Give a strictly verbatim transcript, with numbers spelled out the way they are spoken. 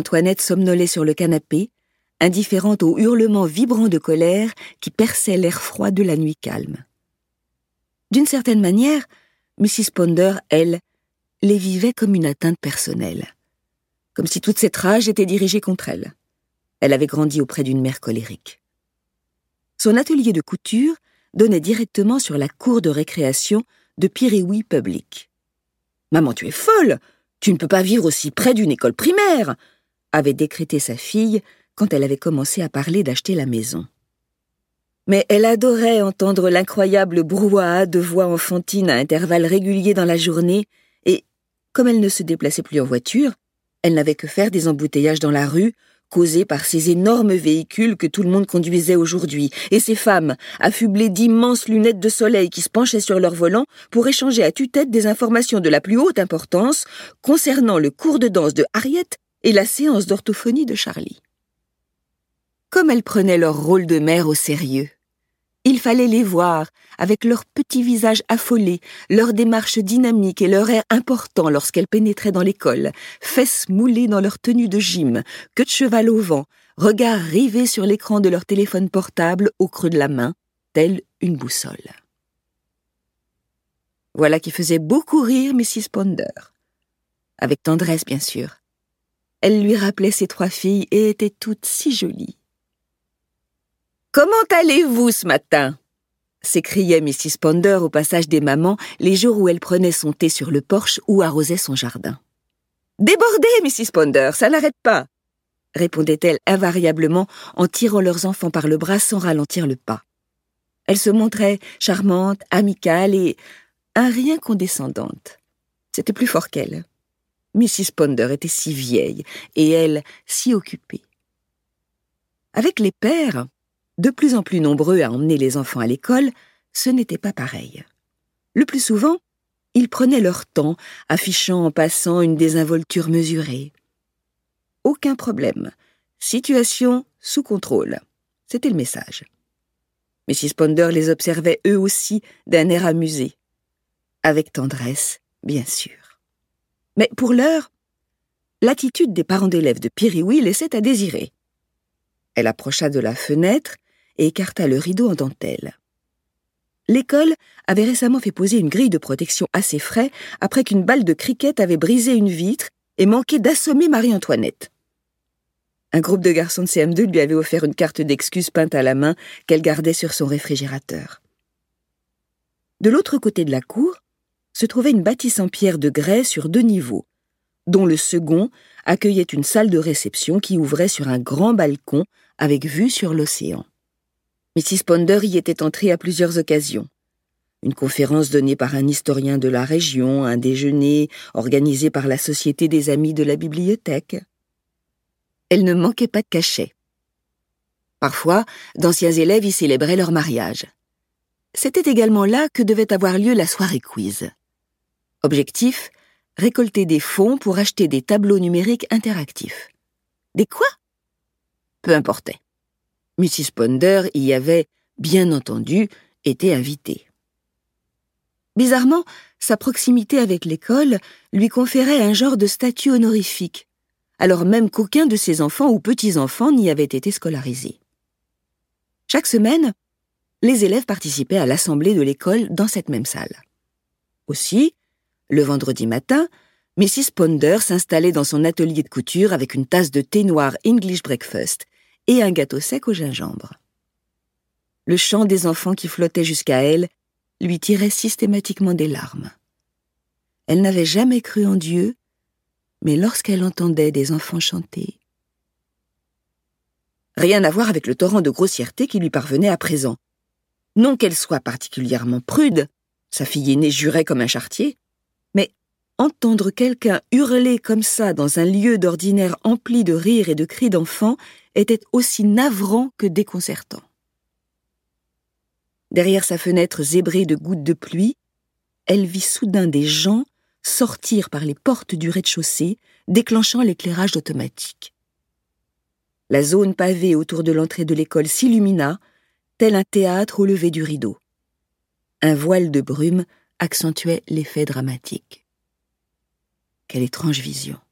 Antoinette somnolait sur le canapé, indifférente aux hurlements vibrants de colère qui perçaient l'air froid de la nuit calme. D'une certaine manière, missus Ponder, elle, les vivait comme une atteinte personnelle, comme si toute cette rage était dirigée contre elle. Elle avait grandi auprès d'une mère colérique. Son atelier de couture donnait directement sur la cour de récréation de Piriouille Public. « Maman, tu es folle! Tu ne peux pas vivre aussi près d'une école primaire !» avait décrété sa fille quand elle avait commencé à parler d'acheter la maison. Mais elle adorait entendre l'incroyable brouhaha de voix enfantines à intervalles réguliers dans la journée et, comme elle ne se déplaçait plus en voiture, elle n'avait que faire des embouteillages dans la rue, causés par ces énormes véhicules que tout le monde conduisait aujourd'hui, et ces femmes, affublées d'immenses lunettes de soleil qui se penchaient sur leur volant pour échanger à tue-tête des informations de la plus haute importance concernant le cours de danse de Harriet et la séance d'orthophonie de Charlie. Comme elles prenaient leur rôle de mère au sérieux. Il fallait les voir, avec leurs petits visages affolés, leur démarche dynamique et leur air important lorsqu'elles pénétraient dans l'école, fesses moulées dans leur tenue de gym, queue de cheval au vent, regards rivés sur l'écran de leur téléphone portable au creux de la main, telle une boussole. Voilà qui faisait beaucoup rire missus Ponder. Avec tendresse, bien sûr. Elle lui rappelait ses trois filles et étaient toutes si jolies. « Comment allez-vous ce matin ?» s'écriait missus Ponder au passage des mamans les jours où elle prenait son thé sur le porche ou arrosait son jardin. « Débordée, missus Ponder, ça n'arrête pas !» répondait-elle invariablement en tirant leurs enfants par le bras sans ralentir le pas. Elle se montrait charmante, amicale et un rien condescendante. C'était plus fort qu'elle. missus Ponder était si vieille et elle si occupée. Avec les pères, de plus en plus nombreux à emmener les enfants à l'école, ce n'était pas pareil. Le plus souvent, ils prenaient leur temps, affichant en passant une désinvolture mesurée. Aucun problème. Situation sous contrôle. C'était le message. missus Ponder les observait eux aussi d'un air amusé. Avec tendresse, bien sûr. Mais pour l'heure, l'attitude des parents d'élèves de Piriouille laissait à désirer. Elle approcha de la fenêtre et écarta le rideau en dentelle. L'école avait récemment fait poser une grille de protection assez frais après qu'une balle de cricket avait brisé une vitre et manqué d'assommer Marie-Antoinette. Un groupe de garçons de C M deux lui avait offert une carte d'excuses peinte à la main qu'elle gardait sur son réfrigérateur. De l'autre côté de la cour se trouvait une bâtisse en pierre de grès sur deux niveaux, dont le second accueillait une salle de réception qui ouvrait sur un grand balcon avec vue sur l'océan. missus Ponder y était entrée à plusieurs occasions. Une conférence donnée par un historien de la région, un déjeuner organisé par la Société des Amis de la Bibliothèque. Elle ne manquait pas de cachets. Parfois, d'anciens élèves y célébraient leur mariage. C'était également là que devait avoir lieu la soirée quiz. Objectif, récolter des fonds pour acheter des tableaux numériques interactifs. Des quoi ? Peu importait. missus Ponder y avait, bien entendu, été invitée. Bizarrement, sa proximité avec l'école lui conférait un genre de statut honorifique, alors même qu'aucun de ses enfants ou petits-enfants n'y avait été scolarisé. Chaque semaine, les élèves participaient à l'assemblée de l'école dans cette même salle. Aussi, le vendredi matin, missus Ponder s'installait dans son atelier de couture avec une tasse de thé noir English breakfast et un gâteau sec au gingembre. Le chant des enfants qui flottaient jusqu'à elle lui tirait systématiquement des larmes. Elle n'avait jamais cru en Dieu, mais lorsqu'elle entendait des enfants chanter... Rien à voir avec le torrent de grossièreté qui lui parvenait à présent. Non qu'elle soit particulièrement prude, sa fille aînée jurait comme un charretier, mais entendre quelqu'un hurler comme ça dans un lieu d'ordinaire empli de rires et de cris d'enfants était aussi navrant que déconcertant. Derrière sa fenêtre zébrée de gouttes de pluie, elle vit soudain des gens sortir par les portes du rez-de-chaussée, déclenchant l'éclairage automatique. La zone pavée autour de l'entrée de l'école s'illumina, tel un théâtre au lever du rideau. Un voile de brume accentuait l'effet dramatique. Quelle étrange vision!